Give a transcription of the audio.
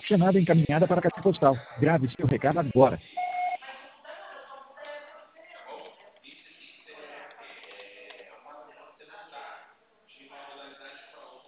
Chamada encaminhada para a caixa postal. Grave seu recado agora.